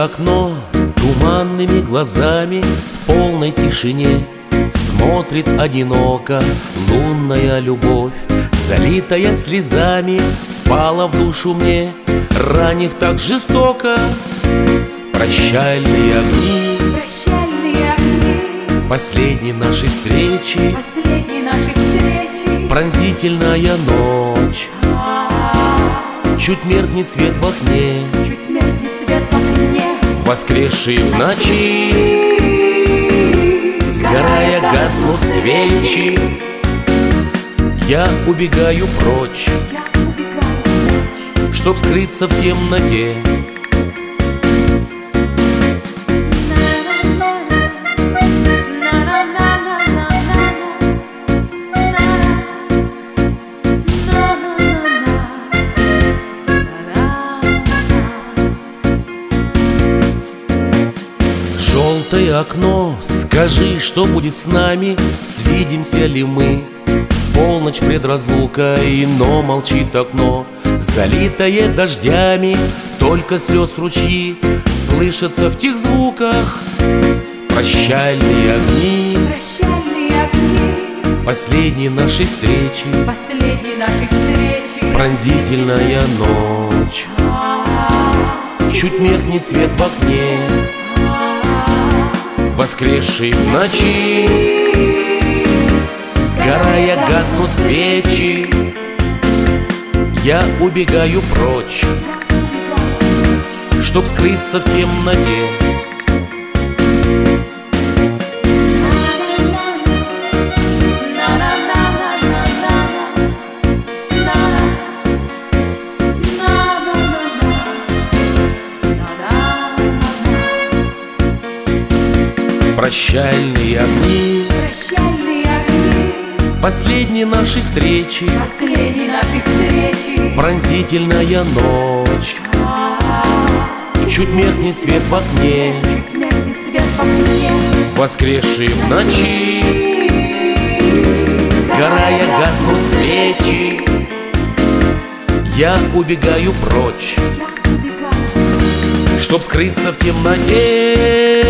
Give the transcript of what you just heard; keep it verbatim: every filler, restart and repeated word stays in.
окно туманными глазами в полной тишине смотрит одиноко лунная любовь, залитая слезами, впала в душу мне, ранив так жестоко. Прощальные огни, прощальные огни последней нашей встречи, последней нашей встречи, пронзительная ночь. Чуть меркнет свет в окне, чуть меркнет свет в окне, воскресший в ночи, сгорая гаснут свечи. Я убегаю прочь, я убегаю прочь, чтоб скрыться в темноте. Желтое окно, скажи, что будет с нами, свидимся ли мы в полночь пред разлукой, но молчит окно, залитое дождями, только слез ручьи слышатся в тех звуках. Прощальные огни, прощальные огни последней нашей встречи, последней нашей встречи, пронзительная ночь. Чуть меркнет свет в окне, воскресший в ночи, сгорая гаснут свечи. Я убегаю прочь, чтоб скрыться в темноте. Прощальные огни, прощальные огни последней нашей встречи, последней нашей встречи, пронзительная ночь. Чуть меркнет свет в окне, чуть меркнет свет в окне, воскресший в ночи, сгорая гаснут свечи. Я убегаю прочь, я убегаю прочь, чтоб скрыться в темноте.